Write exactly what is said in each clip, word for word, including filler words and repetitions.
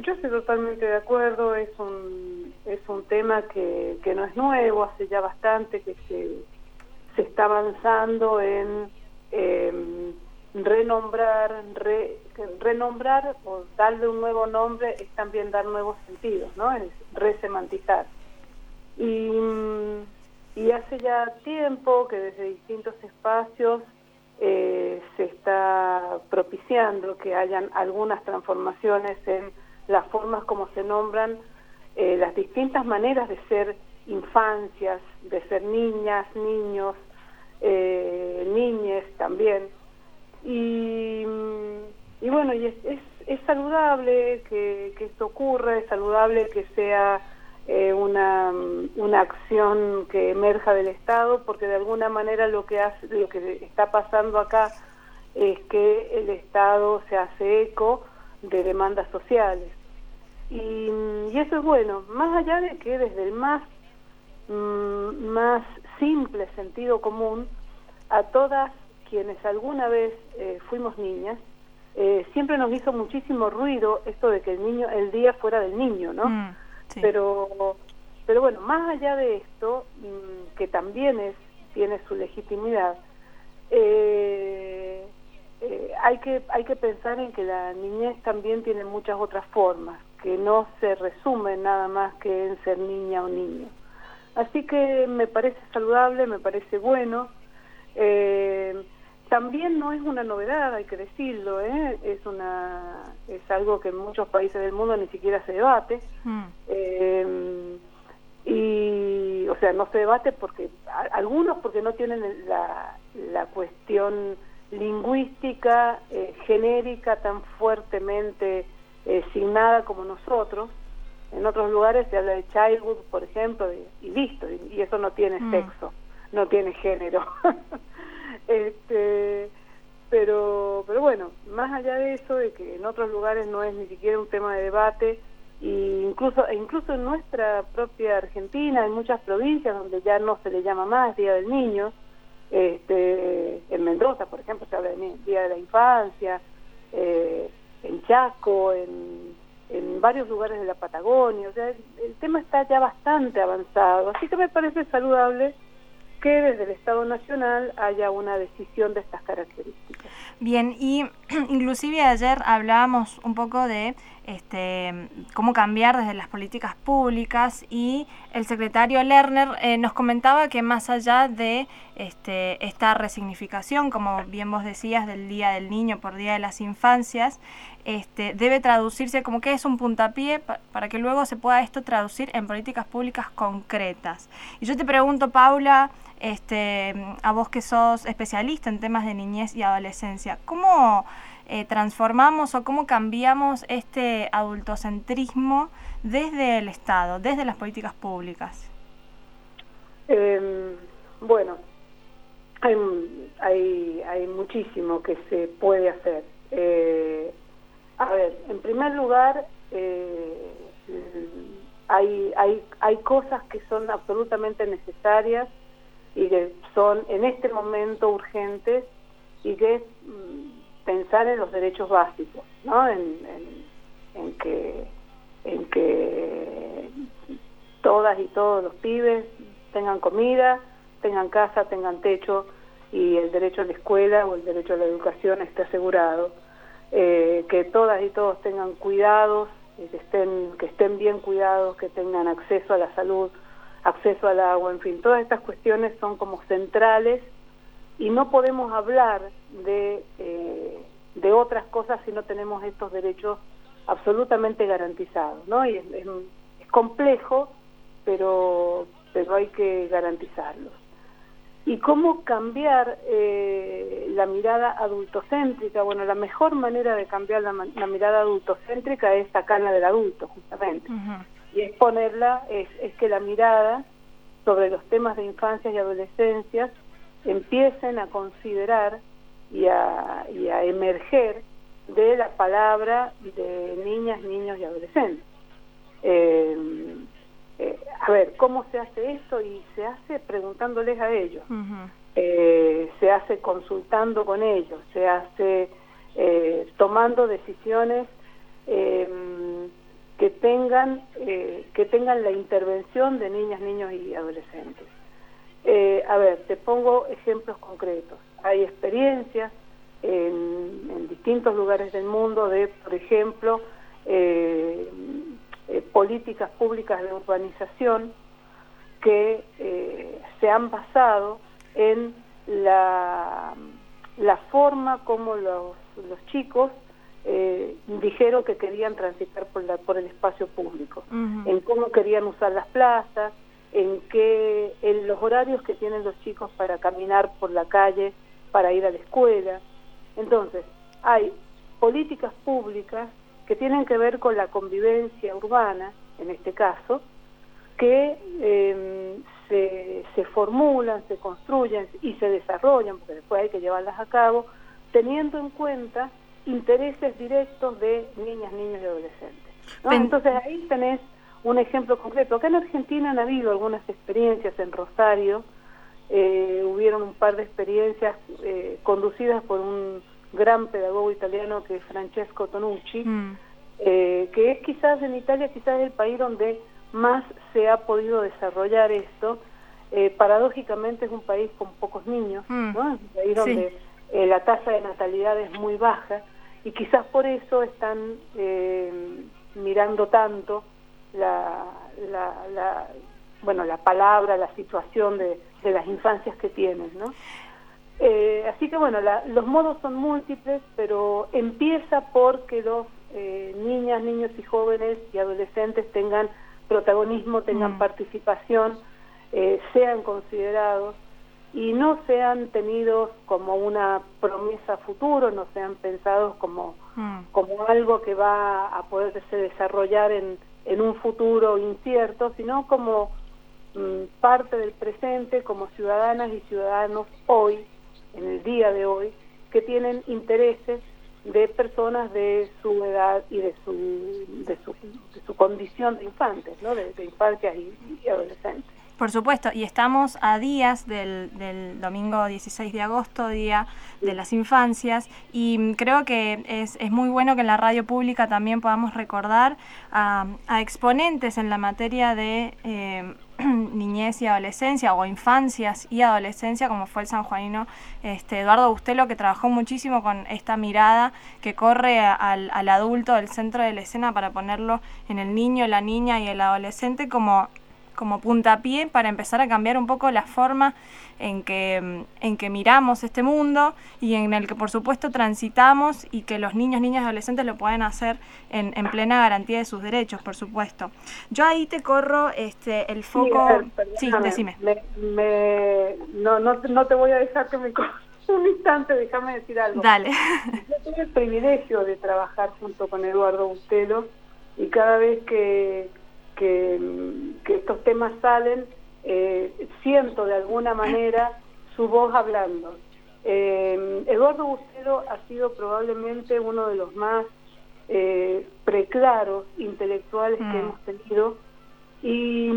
yo estoy totalmente de acuerdo, es un es un tema que, que no es nuevo, hace ya bastante que se, se está avanzando en eh, renombrar, re, renombrar o darle un nuevo nombre es también dar nuevos sentidos, ¿no? Es resemantizar. Y, y hace ya tiempo que desde distintos espacios eh, se está propiciando que hayan algunas transformaciones en las formas como se nombran eh, las distintas maneras de ser infancias, de ser niñas, niños, eh, niñes también. Y, y bueno, y es, es, es saludable que, que esto ocurra, es saludable que sea eh, una, una acción que emerja del Estado, porque de alguna manera lo que hace, lo que está pasando acá es que el Estado se hace eco de demandas sociales. Y, y eso es bueno, más allá de que desde el más, mm, más simple sentido común, a todas quienes alguna vez eh, fuimos niñas, eh, siempre nos hizo muchísimo ruido esto de que el niño, el día fuera del niño, ¿no? Mm, sí. Pero, pero bueno, más allá de esto, mmm, que también es, tiene su legitimidad, eh, eh, hay que, hay que pensar en que la niñez también tiene muchas otras formas, que no se resumen nada más que en ser niña o niño. Así que me parece saludable, me parece bueno. Eh, también no es una novedad, hay que decirlo, ¿eh? es una es algo que en muchos países del mundo ni siquiera se debate. Mm. Eh, y, o sea, no se debate porque a, algunos porque no tienen la, la cuestión lingüística eh, genérica tan fuertemente eh, signada como nosotros. En otros lugares se habla de childhood, por ejemplo, y, y listo, y, y eso no tiene mm. sexo, no tiene género. este pero pero bueno, más allá de eso, de que en otros lugares no es ni siquiera un tema de debate, y incluso e incluso en nuestra propia Argentina, en muchas provincias donde ya no se le llama más Día del Niño, este en Mendoza, por ejemplo, se habla de Día de la Infancia, eh, en Chaco, en, en varios lugares de la Patagonia, o sea, el, el tema está ya bastante avanzado, así que me parece saludable que desde el Estado Nacional haya una decisión de estas características. Bien, y inclusive ayer hablábamos un poco de este cómo cambiar desde las políticas públicas, y el secretario Lerner eh, nos comentaba que más allá de este esta resignificación, como bien vos decías, del Día del Niño por Día de las Infancias, este debe traducirse como que es un puntapié pa- para que luego se pueda esto traducir en políticas públicas concretas. Y yo te pregunto, Paula, este a vos que sos especialista en temas de niñez y adolescencia, ¿cómo eh, transformamos o cómo cambiamos este adultocentrismo desde el Estado, desde las políticas públicas? Eh, bueno, hay, hay, hay muchísimo que se puede hacer. Eh, a ver, en primer lugar, eh, hay, hay, hay cosas que son absolutamente necesarias y que son en este momento urgentes, y que es pensar en los derechos básicos, ¿no? En, en, en que en que todas y todos los pibes tengan comida, tengan casa, tengan techo, y el derecho a la escuela o el derecho a la educación esté asegurado, eh, que todas y todos tengan cuidados, eh, que estén que estén bien cuidados, que tengan acceso a la salud, acceso al agua, en fin, todas estas cuestiones son como centrales, y no podemos hablar de, eh, de otras cosas si no tenemos estos derechos absolutamente garantizados, ¿no? Y es, es, es complejo, pero, pero hay que garantizarlos. ¿Y cómo cambiar eh, la mirada adultocéntrica? Bueno, la mejor manera de cambiar la, la mirada adultocéntrica es sacarla del adulto, justamente. Uh-huh. Y es ponerla, es, es que la mirada sobre los temas de infancia y adolescencia empiecen a considerar y a, y a emerger de la palabra de niñas, niños y adolescentes. Eh, eh, a ver, ¿cómo se hace esto? Y se hace preguntándoles a ellos, uh-huh. eh, se hace consultando con ellos, se hace eh, tomando decisiones eh, tengan eh, que tengan la intervención de niñas, niños y adolescentes. Eh, a ver, te pongo ejemplos concretos. Hay experiencias en, en distintos lugares del mundo de, por ejemplo, eh, eh, políticas públicas de urbanización que eh, se han basado en la, la forma como los, los chicos eh, dijeron que querían transitar por, la, por el espacio público, uh-huh. en cómo querían usar las plazas, en qué, en los horarios que tienen los chicos para caminar por la calle, para ir a la escuela. Entonces, hay políticas públicas que tienen que ver con la convivencia urbana, en este caso, que eh, se, se formulan, se construyen y se desarrollan, porque después hay que llevarlas a cabo, teniendo en cuenta intereses directos de niñas, niños y adolescentes, ¿no? Entonces ahí tenés un ejemplo concreto. Acá en Argentina han habido algunas experiencias en Rosario, eh, hubieron un par de experiencias eh, conducidas por un gran pedagogo italiano que es Francesco Tonucci, mm. eh, que es quizás en Italia, quizás el país donde más se ha podido desarrollar esto. Eh, paradójicamente es un país con pocos niños, mm. ¿no? Es un país donde sí. eh, la tasa de natalidad es muy baja y quizás por eso están eh, mirando tanto la, la, la, bueno, la palabra, la situación de, de las infancias que tienen, ¿no? Eh, así que bueno, la, los modos son múltiples, pero empieza porque los eh, niñas, niños y jóvenes y adolescentes tengan protagonismo, tengan mm. participación, eh, sean considerados y no sean tenidos como una promesa a futuro, no sean pensados como, mm. como algo que va a poderse desarrollar en, en un futuro incierto, sino como mm, parte del presente, como ciudadanas y ciudadanos hoy, en el día de hoy, que tienen intereses de personas de su edad y de su de su, de su condición de infantes, ¿no? de, de infancias y, y adolescentes. Por supuesto, y estamos a días del, del domingo dieciséis de agosto, Día de las Infancias, y creo que es, es muy bueno que en la radio pública también podamos recordar a, a exponentes en la materia de eh, niñez y adolescencia, o infancias y adolescencia, como fue el sanjuanino este, Eduardo Bustelo, que trabajó muchísimo con esta mirada que corre a, al, al adulto del centro de la escena para ponerlo en el niño, la niña y el adolescente como... como puntapié para empezar a cambiar un poco la forma en que, en que miramos este mundo y en el que por supuesto transitamos, y que los niños, niñas y adolescentes lo pueden hacer en, en plena garantía de sus derechos, por supuesto. Yo ahí te corro este el foco... Sí, ver, sí decime. Me, me, no, no, no te voy a dejar que me cortes un instante, déjame decir algo. Dale. Yo tuve el privilegio de trabajar junto con Eduardo Bustelo, y cada vez que Que, que estos temas salen, eh, siento de alguna manera su voz hablando. Eh, Eduardo Bustelo ha sido probablemente uno de los más eh, preclaros intelectuales mm. que hemos tenido, y,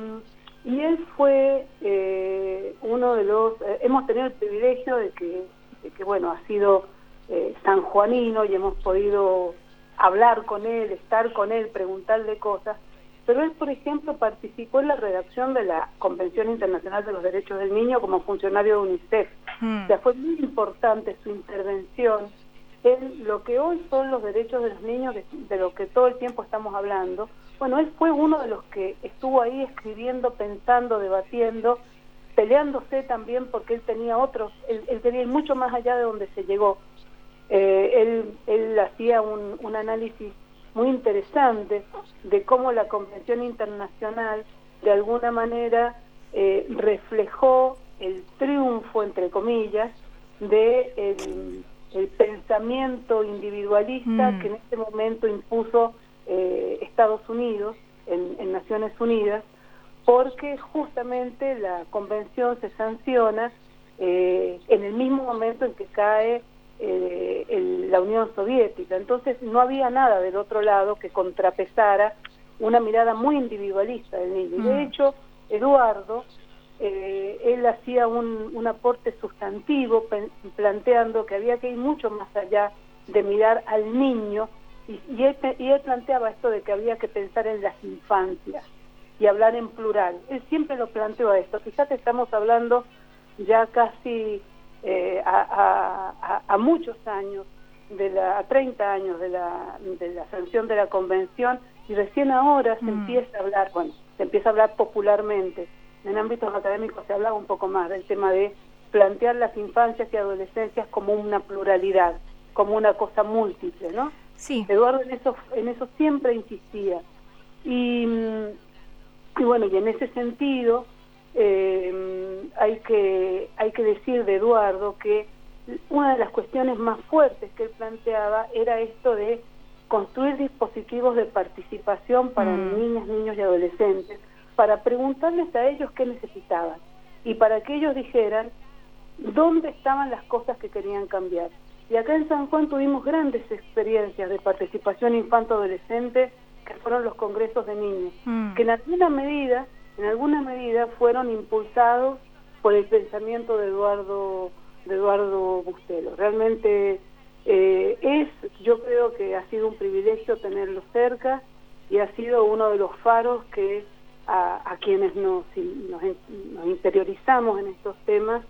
y él fue eh, uno de los... Eh, hemos tenido el privilegio de que, de que bueno, ha sido eh, sanjuanino, y hemos podido hablar con él, estar con él, preguntarle cosas. Pero él, por ejemplo, participó en la redacción de la Convención Internacional de los Derechos del Niño como funcionario de UNICEF. Mm. O sea, fue muy importante su intervención en lo que hoy son los derechos de los niños, de, de lo que todo el tiempo estamos hablando. Bueno, él fue uno de los que estuvo ahí escribiendo, pensando, debatiendo, peleándose también, porque él tenía otros, él, él quería ir mucho más allá de donde se llegó. Eh, él, él hacía un, un análisis muy interesante de cómo la Convención Internacional de alguna manera eh, reflejó el triunfo, entre comillas, de el, el pensamiento individualista mm. que en este momento impuso eh, Estados Unidos en, en Naciones Unidas, porque justamente la convención se sanciona eh, en el mismo momento en que cae Eh, el, la Unión Soviética. Entonces no había nada del otro lado que contrapesara una mirada muy individualista del niño. Y de hecho, Eduardo, eh, él hacía un, un aporte sustantivo, planteando que había que ir mucho más allá de mirar al niño Y, y, él, y él planteaba esto de que había que pensar en las infancias y hablar en plural. Él siempre lo planteó a esto. Fíjate, estamos hablando ya casi eh, a, a, a, a muchos años, de la, a treinta años de la, de la sanción de la convención, y recién ahora se mm. empieza a hablar, bueno, se empieza a hablar popularmente. En ámbitos académicos se hablaba un poco más del tema de plantear las infancias y adolescencias como una pluralidad, como una cosa múltiple, ¿no? Sí. Eduardo en eso, en eso siempre insistía. Y, y bueno, y en ese sentido eh, hay que hay que decir de Eduardo que una de las cuestiones más fuertes que él planteaba era esto de construir dispositivos de participación para mm. niñas, niños y adolescentes, para preguntarles a ellos qué necesitaban y para que ellos dijeran dónde estaban las cosas que querían cambiar. Y acá en San Juan tuvimos grandes experiencias de participación infanto-adolescente, que fueron los congresos de niños, mm. que en alguna medida, en alguna medida fueron impulsados por el pensamiento de Eduardo, de Eduardo Bustelo. Realmente eh, es, yo creo que ha sido un privilegio tenerlo cerca y ha sido uno de los faros que a, a quienes nos, nos, nos interiorizamos en estos temas,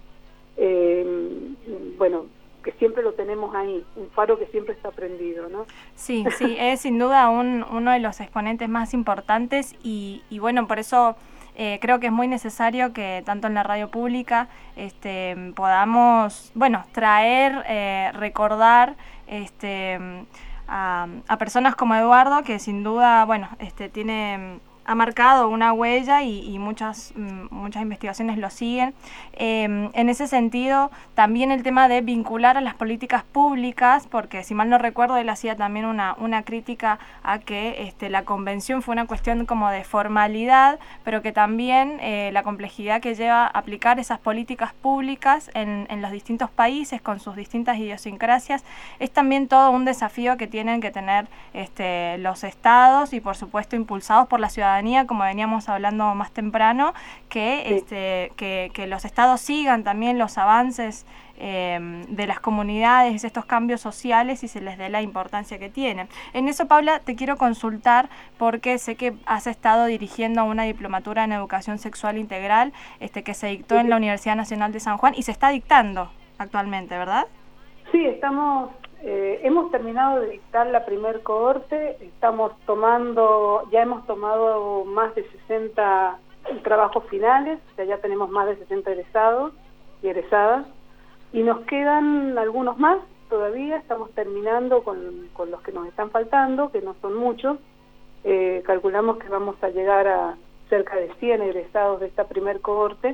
eh, bueno, que siempre lo tenemos ahí, un faro que siempre está prendido, ¿no? Sí, sí, es sin duda un, uno de los exponentes más importantes y, y bueno, por eso eh, creo que es muy necesario que tanto en la radio pública este, podamos, bueno, traer, eh, recordar este, a, a personas como Eduardo, que sin duda, bueno, este, tiene... ha marcado una huella y, y muchas muchas investigaciones lo siguen. Eh, en ese sentido, también el tema de vincular a las políticas públicas, porque si mal no recuerdo, él hacía también una, una crítica a que este, la convención fue una cuestión como de formalidad, pero que también eh, la complejidad que lleva a aplicar esas políticas públicas en, en los distintos países, con sus distintas idiosincrasias, es también todo un desafío que tienen que tener este, los estados y, por supuesto, impulsados por la ciudadanía, como veníamos hablando más temprano, que, sí. este, que, que los estados sigan también los avances eh, de las comunidades, estos cambios sociales, y se les dé la importancia que tienen. En eso, Paula, te quiero consultar porque sé que has estado dirigiendo una diplomatura en educación sexual integral este, que se dictó sí. en la Universidad Nacional de San Juan y se está dictando actualmente, ¿verdad? Sí, estamos... Eh, hemos terminado de dictar la primer cohorte, estamos tomando, ya hemos tomado más de sesenta trabajos finales, o sea, ya tenemos más de sesenta egresados y egresadas, y nos quedan algunos más todavía, estamos terminando con, con los que nos están faltando, que no son muchos, eh, calculamos que vamos a llegar a cerca de cien egresados de esta primer cohorte,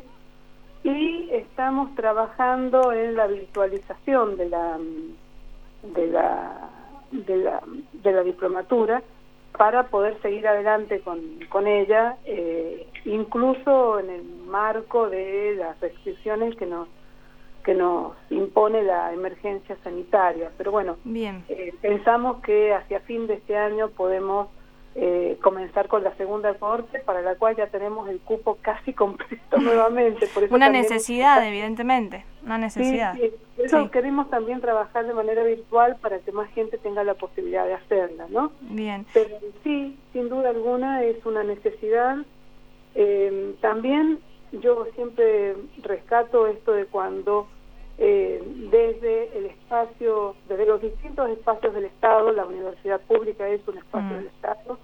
y estamos trabajando en la virtualización de la... de la de la de la diplomatura para poder seguir adelante con, con ella, eh, incluso en el marco de las restricciones que nos que nos impone la emergencia sanitaria. Pero bueno, bien. Eh, pensamos que hacia fin de este año podemos eh, comenzar con la segunda cohorte, para la cual ya tenemos el cupo casi completo nuevamente. Por eso una necesidad, está... evidentemente, una necesidad. Sí, sí. Eso sí. queremos también trabajar de manera virtual para que más gente tenga la posibilidad de hacerla, ¿no? Bien. Pero sí, sin duda alguna es una necesidad. Eh, también yo siempre rescato esto de cuando eh, desde el espacio, desde los distintos espacios del Estado, la universidad pública es un espacio mm. del Estado,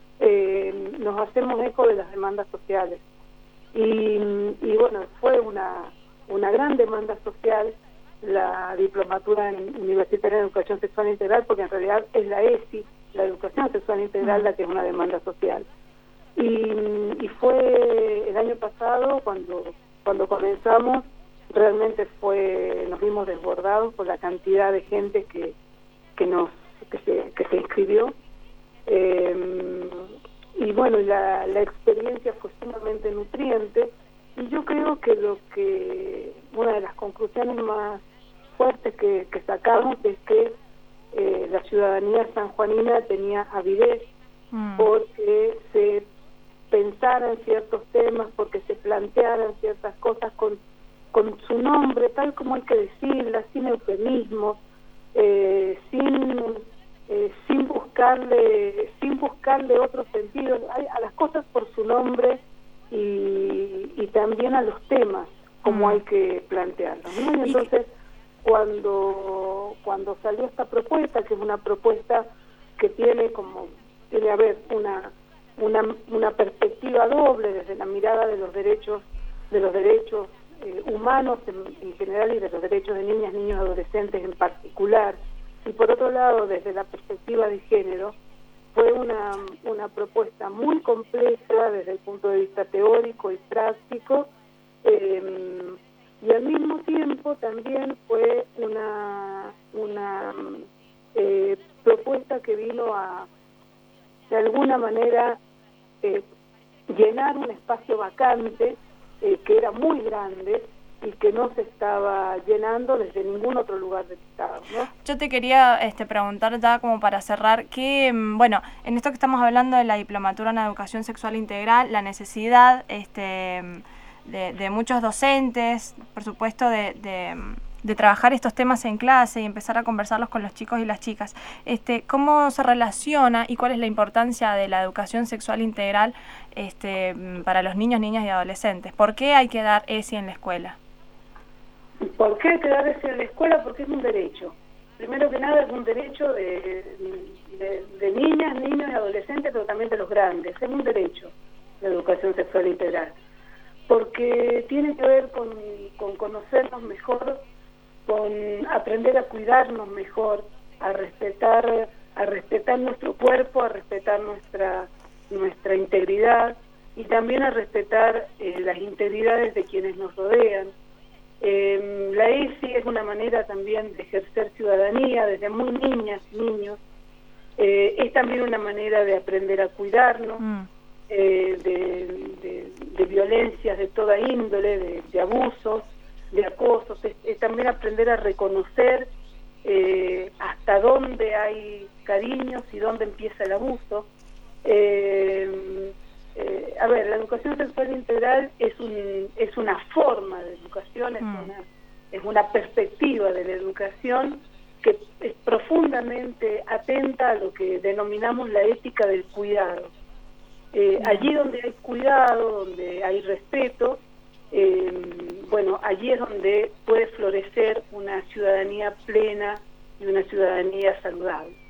eh, nos hacemos eco de las demandas sociales. Y, y bueno, fue una, una gran demanda social la diplomatura en universitaria en educación sexual integral, porque en realidad es la E S I, la educación sexual integral, mm. la que es una demanda social. Y, y fue el año pasado cuando cuando comenzamos, realmente fue nos vimos desbordados por la cantidad de gente que que nos que se que se inscribió, eh, y bueno, la, la experiencia fue sumamente nutriente, y yo creo que lo que una de las conclusiones más fuertes que, que sacamos es que eh, la ciudadanía sanjuanina tenía avidez mm. porque se pensaran ciertos temas, porque se plantearan ciertas cosas con, con su nombre, tal como hay que decirlas, sin eufemismos, eh, sin eh, sin buscarle sin buscarle otro sentido a, a las cosas por su nombre y, y también a los temas como mm. hay que plantearlos, ¿no? Y entonces cuando cuando salió esta propuesta, que es una propuesta que tiene como tiene a ver una una una perspectiva doble desde la mirada de los derechos de los derechos eh, humanos en, en general y de los derechos de niñas, niños y adolescentes en particular, y por otro lado desde la perspectiva de género, fue una una propuesta muy compleja desde el punto de vista teórico y práctico, eh, y al mismo tiempo también fue una una eh, propuesta que vino a de alguna manera eh, llenar un espacio vacante eh, que era muy grande y que no se estaba llenando desde ningún otro lugar del Estado, ¿no? Yo te quería este, preguntar ya como para cerrar, que, bueno, en esto que estamos hablando de la diplomatura en educación sexual integral, la necesidad este, de, de muchos docentes, por supuesto, de, de, de trabajar estos temas en clase y empezar a conversarlos con los chicos y las chicas. Este, ¿Cómo se relaciona y cuál es la importancia de la educación sexual integral este, para los niños, niñas y adolescentes? ¿Por qué hay que dar E S I en la escuela? ¿Por qué hay que dar E S I en la escuela? Porque es un derecho. Primero que nada es un derecho de, de, de niñas, niños y adolescentes, pero también de los grandes. Es un derecho la educación sexual integral. Porque tiene que ver con, con conocernos mejor, con aprender a cuidarnos mejor, a respetar, a respetar nuestro cuerpo, a respetar nuestra nuestra integridad y también a respetar eh, las integridades de quienes nos rodean. Eh, la E S I es una manera también de ejercer ciudadanía desde muy niñas, niños. Eh, es también una manera de aprender a cuidarnos, mm. eh, de, de, de violencias de toda índole, de, de abusos, de acosos. Es, es también aprender a reconocer eh, hasta dónde hay cariños y dónde empieza el abuso. Eh, eh, a ver, la educación sexual integral es un es una forma de educación, es, mm. una, es una perspectiva de la educación que es profundamente atenta a lo que denominamos la ética del cuidado. Eh, allí donde hay cuidado, donde hay respeto, eh, bueno, allí es donde puede florecer una ciudadanía plena y una ciudadanía saludable.